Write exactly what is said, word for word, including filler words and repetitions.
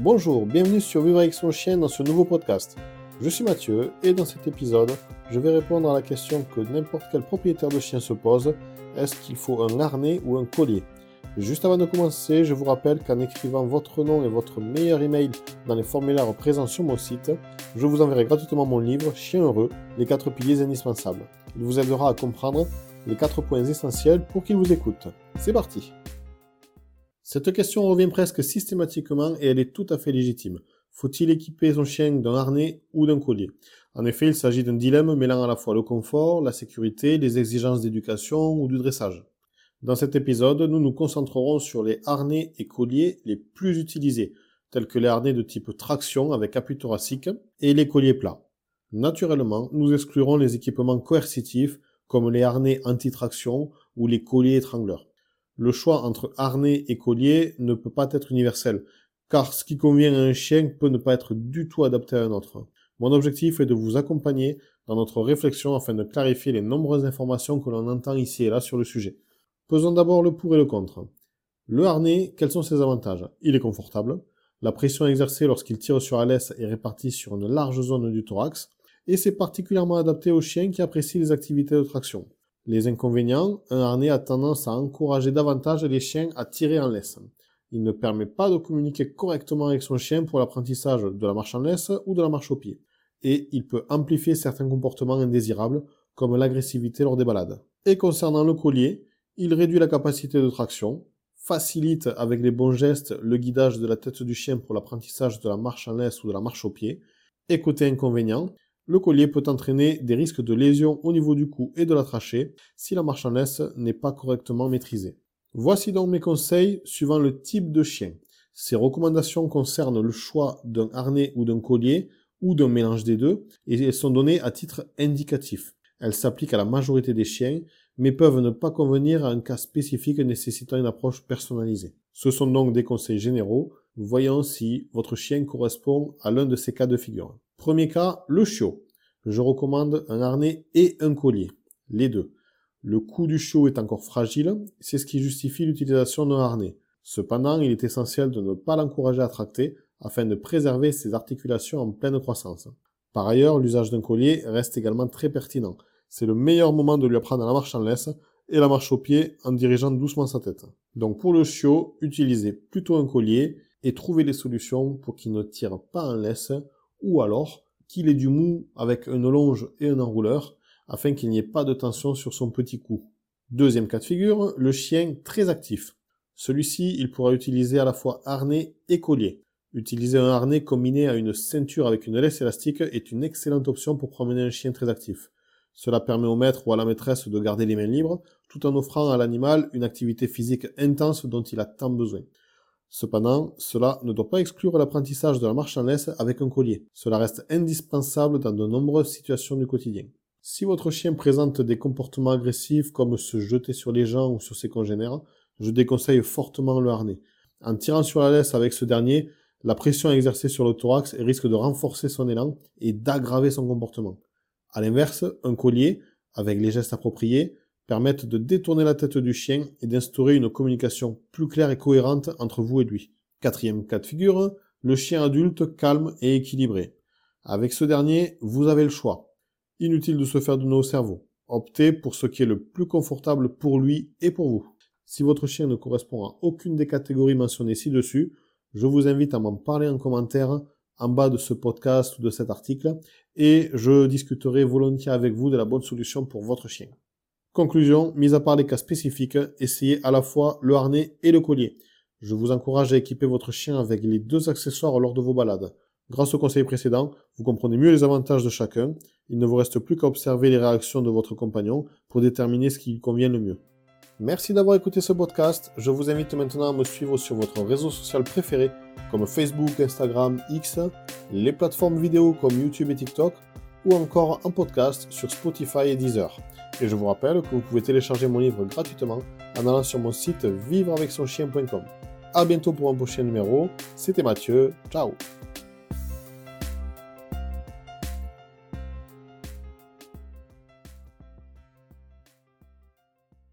Bonjour, bienvenue sur Vivre avec son chien dans ce nouveau podcast. Je suis Mathieu et dans cet épisode, je vais répondre à la question que n'importe quel propriétaire de chien se pose, est-ce qu'il faut un harnais ou un collier? Juste avant de commencer, je vous rappelle qu'en écrivant votre nom et votre meilleur email dans les formulaires présents sur mon site, je vous enverrai gratuitement mon livre Chien heureux, les quatre piliers indispensables. Il vous aidera à comprendre les quatre points essentiels pour qu'il vous écoute. C'est parti! Cette question revient presque systématiquement et elle est tout à fait légitime. Faut-il équiper son chien d'un harnais ou d'un collier? En effet, il s'agit d'un dilemme mêlant à la fois le confort, la sécurité, les exigences d'éducation ou du dressage. Dans cet épisode, nous nous concentrerons sur les harnais et colliers les plus utilisés, tels que les harnais de type traction avec appui thoracique et les colliers plats. Naturellement, nous exclurons les équipements coercitifs comme les harnais anti-traction ou les colliers étrangleurs. Le choix entre harnais et collier ne peut pas être universel, car ce qui convient à un chien peut ne pas être du tout adapté à un autre. Mon objectif est de vous accompagner dans notre réflexion afin de clarifier les nombreuses informations que l'on entend ici et là sur le sujet. Pesons d'abord le pour et le contre. Le harnais, quels sont ses avantages? Il est confortable, la pression exercée lorsqu'il tire sur la laisse est répartie sur une large zone du thorax, et c'est particulièrement adapté aux chiens qui apprécient les activités de traction. Les inconvénients, un harnais a tendance à encourager davantage les chiens à tirer en laisse. Il ne permet pas de communiquer correctement avec son chien pour l'apprentissage de la marche en laisse ou de la marche au pied. Et il peut amplifier certains comportements indésirables, comme l'agressivité lors des balades. Et concernant le collier, il réduit la capacité de traction, facilite avec les bons gestes le guidage de la tête du chien pour l'apprentissage de la marche en laisse ou de la marche au pied. Et côté inconvénient, le collier peut entraîner des risques de lésions au niveau du cou et de la trachée si la marche en laisse n'est pas correctement maîtrisée. Voici donc mes conseils suivant le type de chien. Ces recommandations concernent le choix d'un harnais ou d'un collier ou d'un mélange des deux et elles sont données à titre indicatif. Elles s'appliquent à la majorité des chiens mais peuvent ne pas convenir à un cas spécifique nécessitant une approche personnalisée. Ce sont donc des conseils généraux. Voyons si votre chien correspond à l'un de ces cas de figure. Premier cas, le chiot. Je recommande un harnais et un collier, les deux. Le cou du chiot est encore fragile, c'est ce qui justifie l'utilisation d'un harnais. Cependant, il est essentiel de ne pas l'encourager à tracter afin de préserver ses articulations en pleine croissance. Par ailleurs, l'usage d'un collier reste également très pertinent. C'est le meilleur moment de lui apprendre la marche en laisse et la marche au pied en dirigeant doucement sa tête. Donc pour le chiot, utilisez plutôt un collier et trouvez des solutions pour qu'il ne tire pas en laisse ou alors qu'il ait du mou avec une longe et un enrouleur afin qu'il n'y ait pas de tension sur son petit cou. Deuxième cas de figure, le chien très actif. Celui-ci, il pourra utiliser à la fois harnais et collier. Utiliser un harnais combiné à une ceinture avec une laisse élastique est une excellente option pour promener un chien très actif. Cela permet au maître ou à la maîtresse de garder les mains libres tout en offrant à l'animal une activité physique intense dont il a tant besoin. Cependant, cela ne doit pas exclure l'apprentissage de la marche en laisse avec un collier. Cela reste indispensable dans de nombreuses situations du quotidien. Si votre chien présente des comportements agressifs comme se jeter sur les gens ou sur ses congénères, je déconseille fortement le harnais. En tirant sur la laisse avec ce dernier, la pression exercée sur le thorax risque de renforcer son élan et d'aggraver son comportement. A l'inverse, un collier, avec les gestes appropriés, permettent de détourner la tête du chien et d'instaurer une communication plus claire et cohérente entre vous et lui. Quatrième cas de figure, le chien adulte calme et équilibré. Avec ce dernier, vous avez le choix. Inutile de se faire de nœuds au cerveau. Optez pour ce qui est le plus confortable pour lui et pour vous. Si votre chien ne correspond à aucune des catégories mentionnées ci-dessus, je vous invite à m'en parler en commentaire en bas de ce podcast ou de cet article et je discuterai volontiers avec vous de la bonne solution pour votre chien. Conclusion, mis à part les cas spécifiques, essayez à la fois le harnais et le collier. Je vous encourage à équiper votre chien avec les deux accessoires lors de vos balades. Grâce aux conseils précédents, vous comprenez mieux les avantages de chacun. Il ne vous reste plus qu'à observer les réactions de votre compagnon pour déterminer ce qui lui convient le mieux. Merci d'avoir écouté ce podcast. Je vous invite maintenant à me suivre sur votre réseau social préféré comme Facebook, Instagram, X, les plateformes vidéo comme YouTube et TikTok ou encore en podcast sur Spotify et Deezer. Et je vous rappelle que vous pouvez télécharger mon livre gratuitement en allant sur mon site vivre avec son chien point com. A bientôt pour un prochain numéro. C'était Mathieu. Ciao.